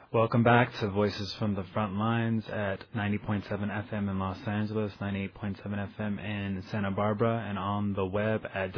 Welcome back to Voices from the Front Lines at 90.7 FM in Los Angeles, 98.7 FM in Santa Barbara, and on the web at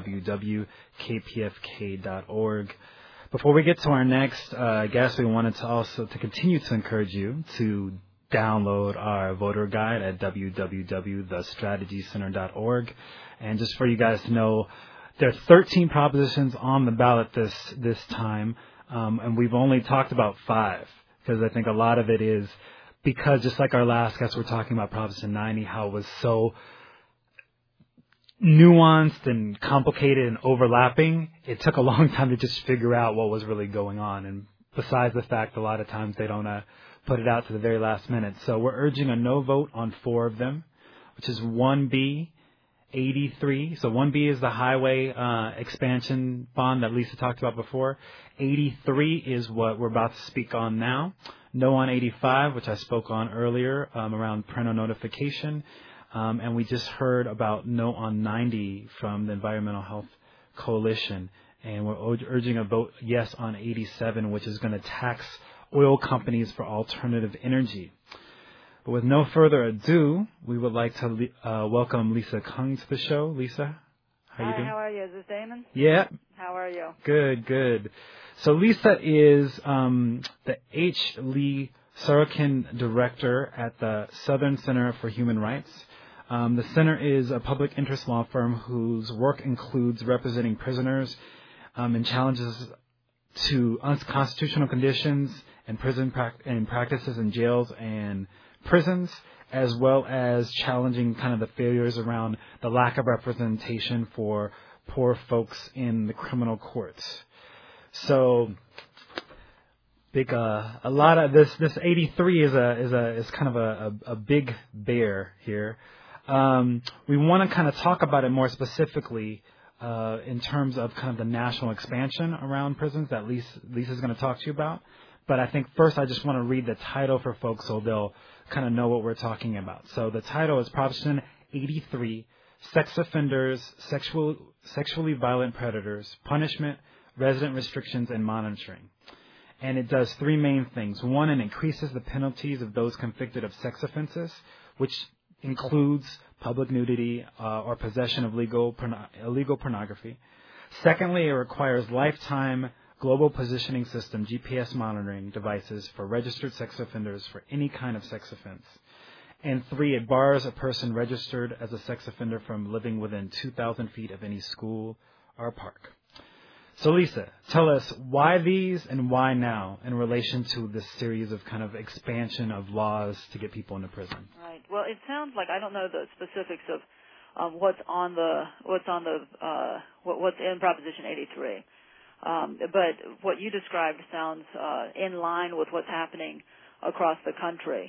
www.kpfk.org. Before we get to our next guest, we wanted to continue to encourage you to download our voter guide at www.thestrategycenter.org. And just for you guys to know, there are 13 propositions on the ballot this time. And we've only talked about 5 because I think a lot of it is because just like our last guest, we're talking about Proposition 90, how it was so nuanced and complicated and overlapping. It took a long time to just figure out what was really going on. And besides the fact, a lot of times they don't put it out to the very last minute. So we're urging a no vote on 4 of them, which is 1B. 83. So 1B is the highway expansion bond that Lisa talked about before. 83 is what we're about to speak on now. No on 85, which I spoke on earlier around parental notification. And we just heard about no on 90 from the Environmental Health Coalition. And we're urging a vote yes on 87, which is going to tax oil companies for alternative energy. But with no further ado, we would like to welcome Lisa Kung to the show. Lisa, how are you doing? Hi, how are you? Is this Damon? Yeah. How are you? Good. So Lisa is the H. Lee Sorokin Director at the Southern Center for Human Rights. The center is a public interest law firm whose work includes representing prisoners in challenges to unconstitutional conditions and prison practices in jails and prisons, as well as challenging kind of the failures around the lack of representation for poor folks in the criminal courts. So, a lot of this 83 is kind of a big bear here. We want to kind of talk about it more specifically in terms of kind of the national expansion around prisons that Lisa's going to talk to you about. But I think first I just want to read the title for folks so they'll kind of know what we're talking about. So the title is Proposition 83, Sex Offenders, Sexually Violent Predators, Punishment, Resident Restrictions, and Monitoring. And it does 3 main things. 1, it increases the penalties of those convicted of sex offenses, which includes public nudity or possession of illegal pornography. Secondly, it requires lifetime global positioning system, GPS monitoring devices for registered sex offenders for any kind of sex offense. And 3, it bars a person registered as a sex offender from living within 2,000 feet of any school or park. So Lisa, tell us why these and why now in relation to this series of kind of expansion of laws to get people into prison. Right. Well, it sounds like I don't know the specifics of what's in Proposition 83. But what you described sounds in line with what's happening across the country.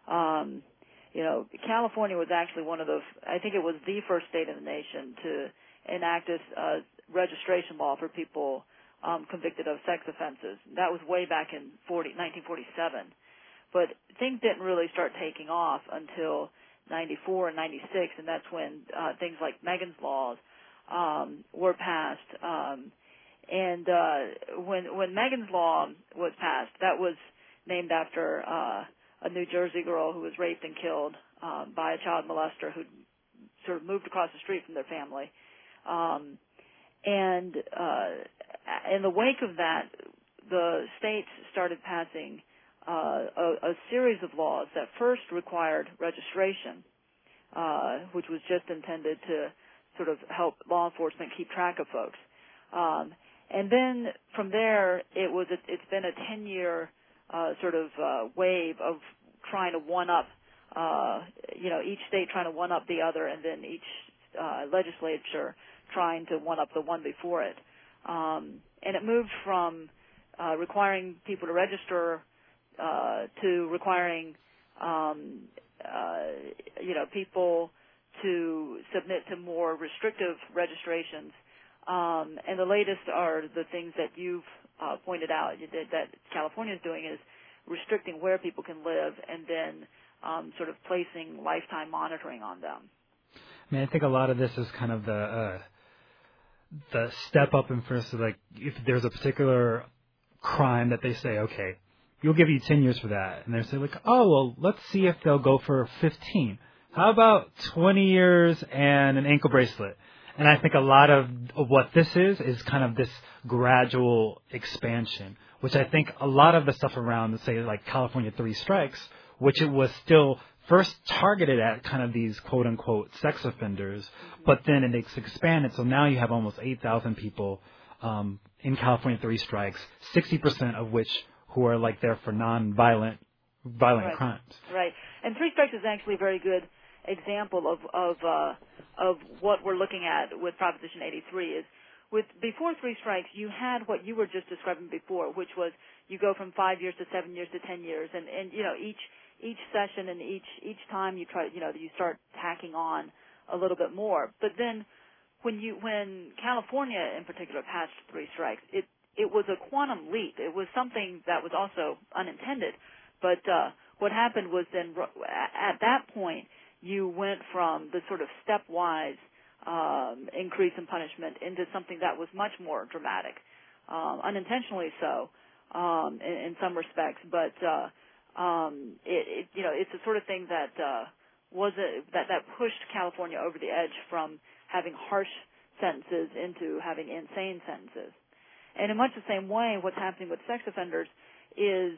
California was actually I think it was the first state in the nation to enact this registration law for people convicted of sex offenses. That was way back in 1947. But things didn't really start taking off until 94 and 96, and that's when things like Megan's laws were passed. And when Megan's Law was passed, that was named after a New Jersey girl who was raped and killed by a child molester who sort of moved across the street from their family. And in the wake of that, the states started passing a series of laws that first required registration, which was just intended to sort of help law enforcement keep track of folks. And then from there, it's been a 10-year sort of wave of trying to one-up, each state trying to one-up the other, and then each legislature trying to one-up the one before it. And it moved from requiring people to register to requiring, people to submit to more restrictive registrations. And the latest are the things that you've pointed out that California is doing is restricting where people can live and then sort of placing lifetime monitoring on them. I mean, I think a lot of this is kind of the step up in first, like if there's a particular crime that they say, okay, you'll give you 10 years for that. And they say like, oh, well, let's see if they'll go for 15. How about 20 years and an ankle bracelet? And I think a lot of what this is kind of this gradual expansion, which I think a lot of the stuff around, say, like California 3 strikes, which it was still first targeted at kind of these quote-unquote sex offenders, but then it's expanded. So now you have almost 8,000 people in California 3 strikes, 60% of which who are like there for violent right. crimes. Right. And 3 strikes is actually a very good example of what we're looking at with Proposition 83 is before 3 strikes, you had what you were just describing before, which was you go from 5 years to 7 years to 10 years, and each session and each time you start tacking on a little bit more. But then when California in particular passed 3 strikes, it was a quantum leap. It was something that was also unintended. But what happened was then at that point you went from the sort of stepwise increase in punishment into something that was much more dramatic, unintentionally so in some respects. But it's the sort of thing that that pushed California over the edge from having harsh sentences into having insane sentences. And in much the same way, what's happening with sex offenders is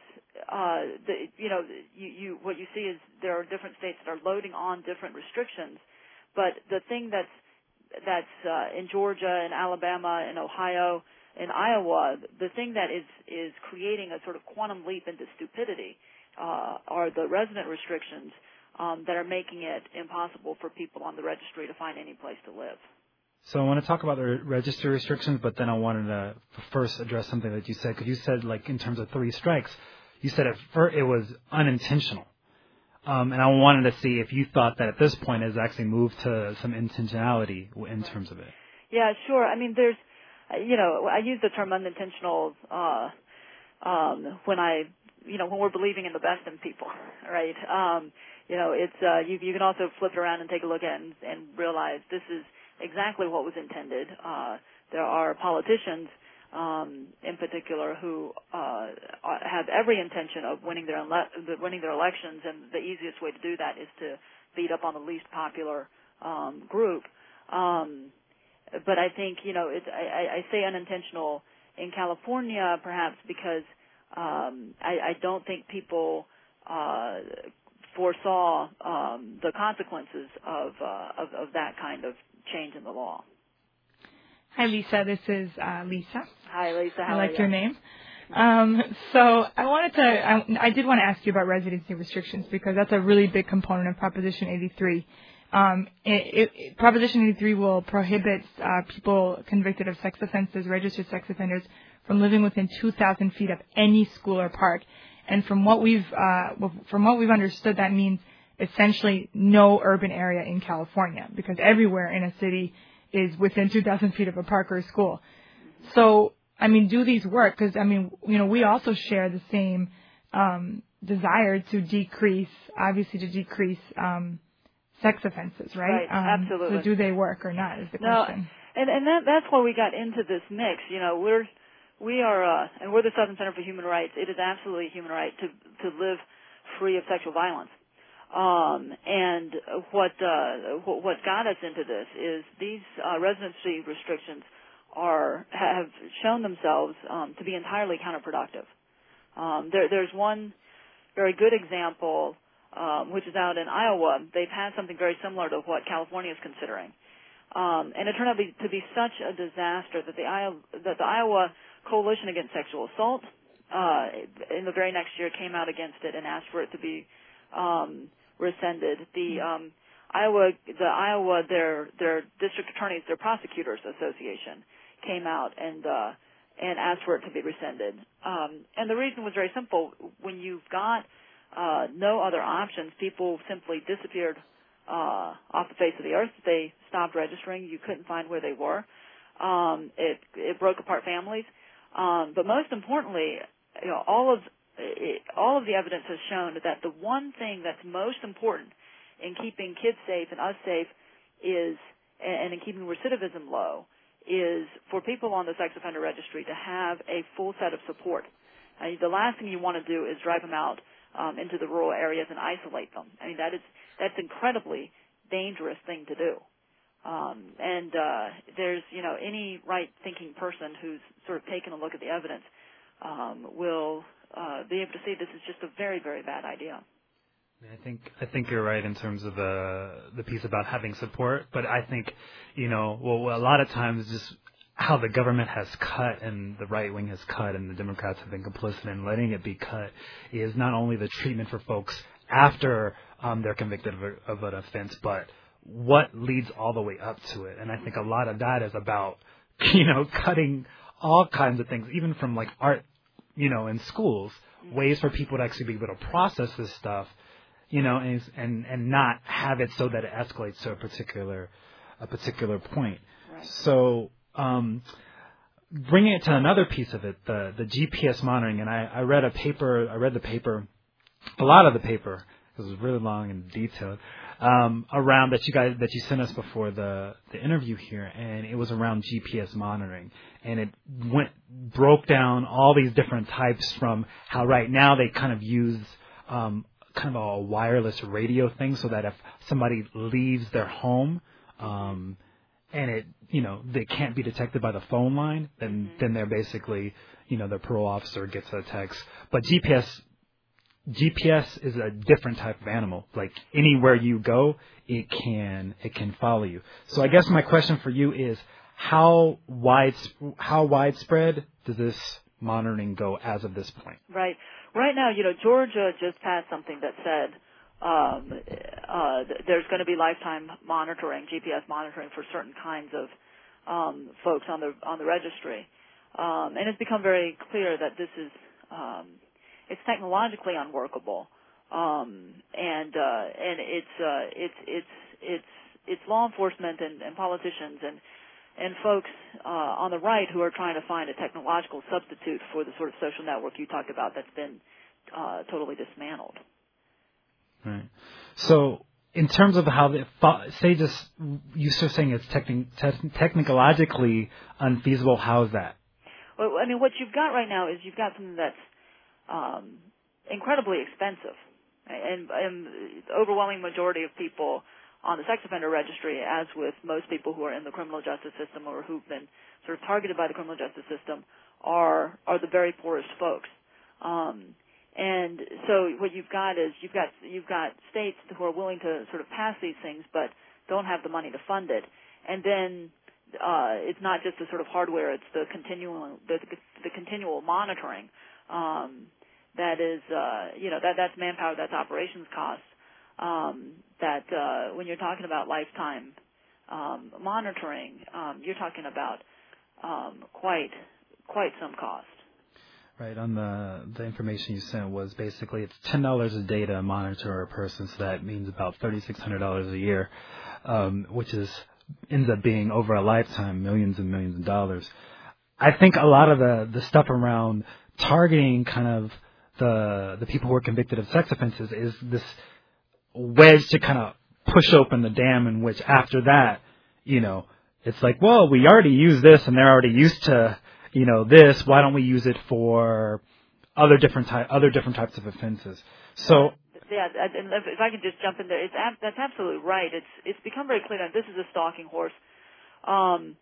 what you see is there are different states that are loading on different restrictions, but the thing that's in Georgia and Alabama and Ohio and Iowa, the thing that is creating a sort of quantum leap into stupidity are the resident restrictions that are making it impossible for people on the registry to find any place to live. So I want to talk about the registry restrictions, but then I wanted to first address something that you said, because you said, like, in terms of 3 strikes, you said it was unintentional. And I wanted to see if you thought that at this point has actually moved to some intentionality in terms of it. Yeah, sure. I mean, there's, I use the term unintentional when we're believing in the best in people, right? It's you can also flip it around and take a look at it and realize this is exactly what was intended. There are politicians, in particular, who have every intention of winning their elections, and the easiest way to do that is to beat up on the least popular group. But I think I say unintentional in California, perhaps because I don't think people foresaw the consequences of that kind of change in the law. Hi, Lisa. This is Lisa. Hi, Lisa. How I are like you? your name. So I did want to ask you about residency restrictions, because that's a really big component of Proposition 83. Proposition 83 will prohibit people convicted of sex offenses, registered sex offenders, from living within 2,000 feet of any school or park. And from what we've understood, that means essentially no urban area in California, because everywhere in a city is within 2,000 feet of a park or a school. So, I mean, do these work? Because, I mean, we also share the same desire to decrease sex offenses, right? Right, absolutely. So do they work or not is the question. And that's why we got into this mix. We are, and we're the Southern Center for Human Rights. It is absolutely a human right to live free of sexual violence. And what got us into this is these residency restrictions have shown themselves to be entirely counterproductive. There's one very good example, which is out in Iowa. They've had something very similar to what California is considering, and it turned out to be such a disaster that the Iowa Coalition Against Sexual Assault in the very next year came out against it and asked for it to be rescinded. The Iowa, their district attorneys, their prosecutors association came out and asked for it to be rescinded. And the reason was very simple. When you've got no other options, people simply disappeared off the face of the earth. They stopped registering. You couldn't find where they were. It broke apart families. But most importantly, all of the evidence has shown that the one thing that's most important in keeping kids safe and us safe and in keeping recidivism low, is for people on the sex offender registry to have a full set of support. The last thing you want to do is drive them out into the rural areas and isolate them. I mean, that's incredibly dangerous thing to do. And there's, any right-thinking person who's sort of taken a look at the evidence will be able to see this is just a very, very bad idea. I think you're right in terms of the piece about having support, but I think, a lot of times just how the government has cut and the right wing has cut and the Democrats have been complicit in letting it be cut is not only the treatment for folks after they're convicted of an offense, but what leads all the way up to it. And I think a lot of that is about, cutting all kinds of things, even from like art, in schools, ways for people to actually be able to process this stuff, and not have it so that it escalates to a particular point. Right. So, bringing it to another piece of it, the GPS monitoring, and I read the paper, a lot of the paper, because it was really long and detailed, around that you sent us before the interview here, and it was around GPS monitoring, and it broke down all these different types from how right now they kind of use kind of a wireless radio thing, so that if somebody leaves their home, and it, they can't be detected by the phone line, then they're basically, the parole officer gets a text. But GPS is a different type of animal. Like anywhere you go, it can follow you. So I guess my question for you is, how widespread does this monitoring go as of this point? Right. Right now, Georgia just passed something that said there's going to be lifetime monitoring, GPS monitoring for certain kinds of folks on the registry, and it's become very clear that this is it's technologically unworkable, and it's law enforcement and politicians and folks on the right who are trying to find a technological substitute for the sort of social network you talked about that's been totally dismantled. Right. So, in terms of how you're saying it's technologically unfeasible. How is that? Well, I mean, what you've got right now is you've got something that's incredibly expensive, and the overwhelming majority of people on the sex offender registry, as with most people who are in the criminal justice system or who've been sort of targeted by the criminal justice system, are the very poorest folks. And so what you've got is you've got states who are willing to sort of pass these things but don't have the money to fund it. And then it's not just the sort of hardware; it's the continual monitoring. That is, that's manpower, that's operations costs. That when you're talking about lifetime monitoring, you're talking about quite some cost. Right. On the information you sent was basically it's $10 a day to monitor a person, so that means about $3,600 a year, which ends up being over a lifetime millions and millions of dollars. I think a lot of the stuff around targeting kind of the people who are convicted of sex offenses is this wedge to kind of push open the dam, in which after that, it's like, well, we already use this and they're already used to this, why don't we use it for other different types of offenses? So yeah, and if I can just jump in there, that's absolutely right. It's become very clear that this is a stalking horse, and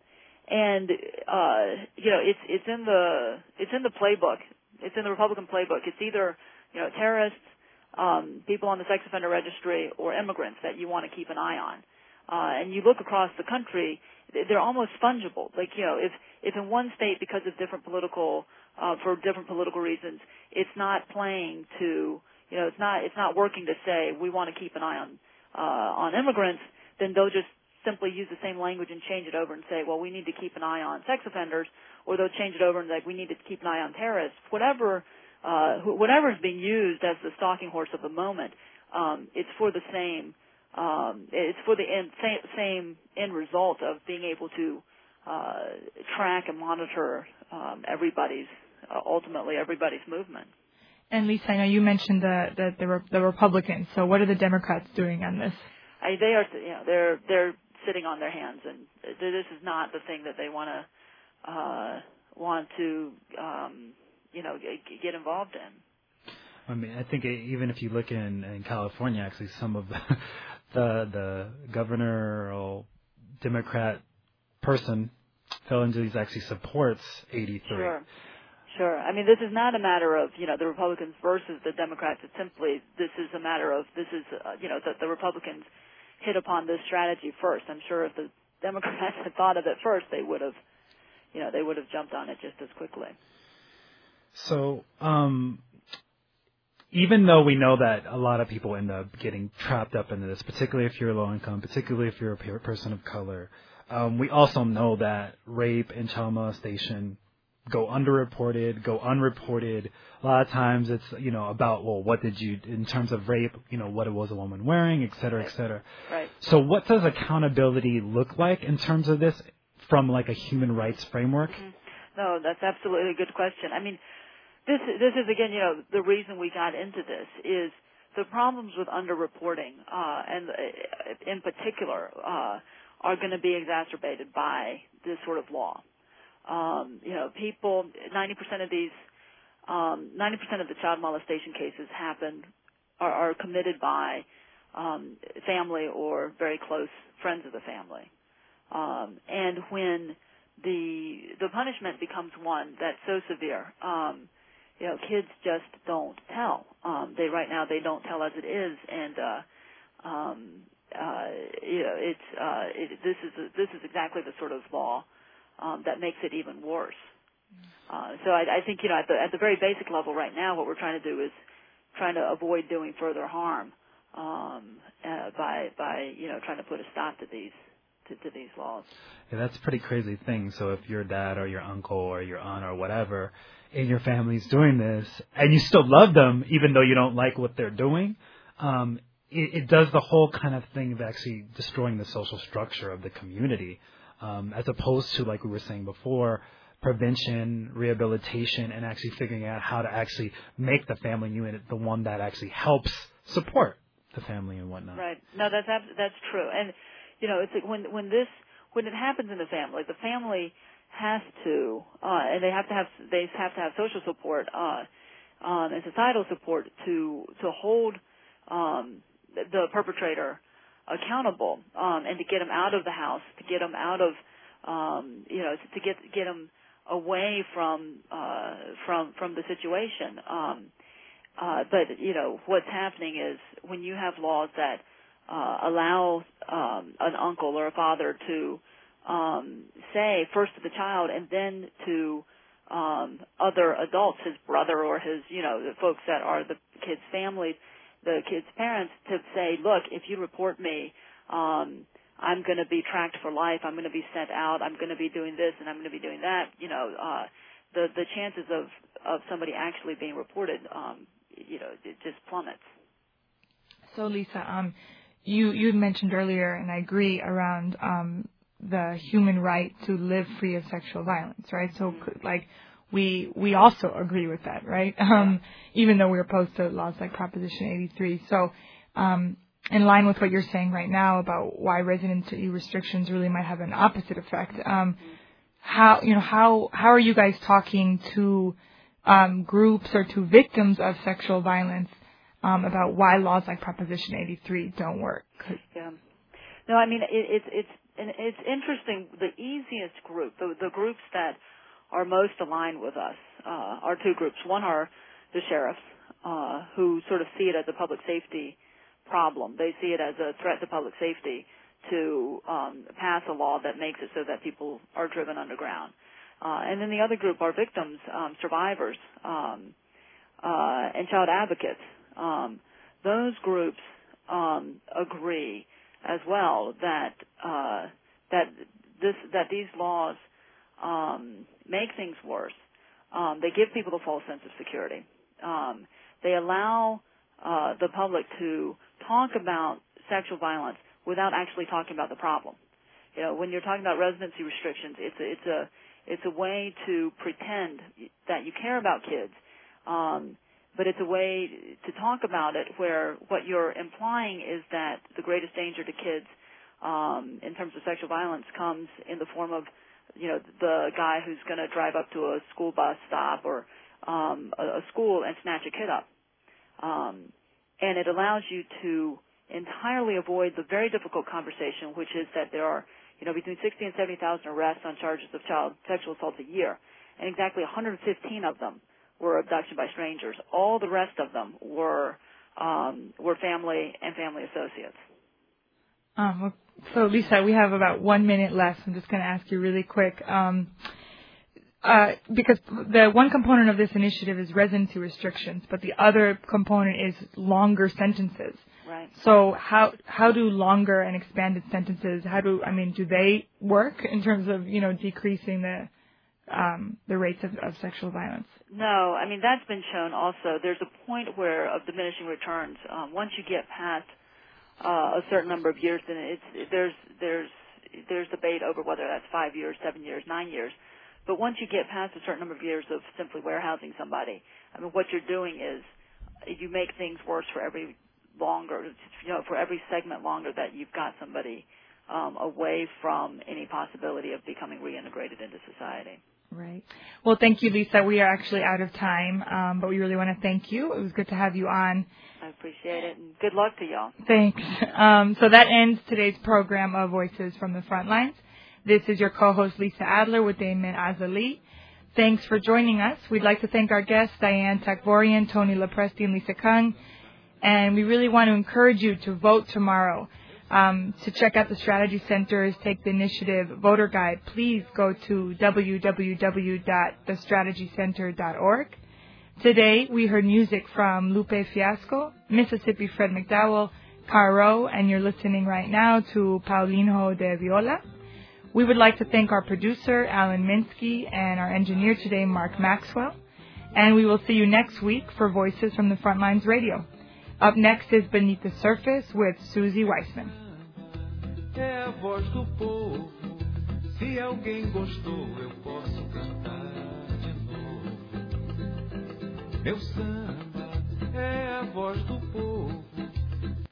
it's in the playbook. It's in the Republican playbook. It's either terrorists, people on the sex offender registry, or immigrants that you want to keep an eye on. And you look across the country, they're almost fungible. Like, if in one state, because of different political reasons, it's not playing to, it's not working to say we want to keep an eye on immigrants, then they'll just simply use the same language and change it over and say, well, we need to keep an eye on sex offenders, or they'll change it over and like, we need to keep an eye on terrorists. Whatever is being used as the stalking horse of the moment, it's for the same. It's for the same end result of being able to track and monitor ultimately everybody's movement. And Lisa, I know you mentioned the Republicans. So what are the Democrats doing on this? They're sitting on their hands, and this is not the thing that they want to get involved in. I mean, I think even if you look in California, actually, some of the governor or Democrat person Phillips actually supports 83. Sure. I mean, this is not a matter of, the Republicans versus the Democrats. It's simply, this is a matter of, the Republicans hit upon this strategy first. I'm sure if the Democrats had thought of it first, they would have jumped on it just as quickly. So, even though we know that a lot of people end up getting trapped up into this, particularly if you're low income, particularly if you're a person of color, we also know that rape and child molestation go underreported, go unreported. A lot of times it's, about, well, what did you, in terms of rape, what was a woman wearing, et cetera, et cetera. Right. So what does accountability look like in terms of this from like a human rights framework? Mm-hmm. No, that's absolutely a good question. I mean, this is again, the reason we got into this is the problems with underreporting, and in particular, are going to be exacerbated by this sort of law. People, 90% of these, 90% of the child molestation cases are committed by family or very close friends of the family. And when the punishment becomes one that's so severe, kids just don't tell. Right now they don't tell as it is, and this is exactly the sort of law that makes it even worse. So I think at the very basic level right now, what we're trying to do is trying to avoid doing further harm by trying to put a stop to these laws. Yeah, that's a pretty crazy thing. So if your dad or your uncle or your aunt or whatever in your family's doing this, and you still love them even though you don't like what they're doing, it does the whole kind of thing of actually destroying the social structure of the community, as opposed to, like we were saying before, prevention, rehabilitation, and actually figuring out how to actually make the family unit the one that actually helps support the family and whatnot. Right. No, that's true. And it's like when it happens in the family has to, and they have to have social support and societal support to hold the perpetrator accountable, and to get him out of the house, to get him out of, to get him away from the situation. But what's happening is when you have laws that allow an uncle or a father to say first to the child and then to other adults, his brother or his, the folks that are the kid's families, the kid's parents, to say, look, if you report me, I'm going to be tracked for life. I'm going to be sent out. I'm going to be doing this and I'm going to be doing that. The chances of somebody actually being reported, it just plummets. So, Lisa, you mentioned earlier, and I agree, around the human right to live free of sexual violence, right? So, like, we also agree with that, right? Even though we're opposed to laws like Proposition 83. So, in line with what you're saying right now about why residency restrictions really might have an opposite effect, how are you guys talking to groups or to victims of sexual violence about why laws like Proposition 83 don't work? Yeah. No, I mean, it's interesting. The easiest group, the groups that are most aligned with us, are two groups. One are the sheriffs, who sort of see it as a public safety problem. They see it as a threat to public safety to pass a law that makes it so that people are driven underground. And then the other group are victims, survivors, and child advocates. Those groups agree as well that these laws make things worse. They give people a false sense of security. They allow the public to talk about sexual violence without actually talking about the problem. When you're talking about residency restrictions, it's a way to pretend that you care about kids. But it's a way to talk about it where what you're implying is that the greatest danger to kids in terms of sexual violence comes in the form of, the guy who's going to drive up to a school bus stop or a school and snatch a kid up. And it allows you to entirely avoid the very difficult conversation, which is that there are, between 60 and 70,000 arrests on charges of child sexual assault a year, and exactly 115 of them were abduction by strangers. All the rest of them were family and family associates. So, Lisa, we have about 1 minute left. I'm just going to ask you really quick. Because the one component of this initiative is residency restrictions, but the other component is longer sentences. Right. So how do longer and expanded sentences, do they work in terms of, decreasing the rates of sexual violence? No, that's been shown also. There's a point of diminishing returns. Once you get past a certain number of years, then there's debate over whether that's 5 years, 7 years, 9 years. But once you get past a certain number of years of simply warehousing somebody, what you're doing is you make things worse for every for every segment longer that you've got somebody away from any possibility of becoming reintegrated into society. Right. Well, thank you, Lisa. We are actually out of time, but we really want to thank you. It was good to have you on. I appreciate it, and good luck to y'all. Thanks. So that ends today's program of Voices from the Frontlines. This is your co-host, Lisa Adler, with Damon Azali. Thanks for joining us. We'd like to thank our guests, Diane Takvorian, Tony Lepresti, and Lisa Kung. And we really want to encourage you to vote tomorrow. To check out the Strategy Center's Take the Initiative voter guide, please go to www.thestrategycenter.org. Today, we heard music from Lupe Fiasco, Mississippi Fred McDowell, Caro, and you're listening right now to Paulinho de Viola. We would like to thank our producer, Alan Minsky, and our engineer today, Mark Maxwell. And we will see you next week for Voices from the Frontlines Radio. Up next is Beneath the Surface with Susie Weissman. É a voz do povo. Se alguém gostou, eu posso cantar de novo. Meu samba é a voz do povo.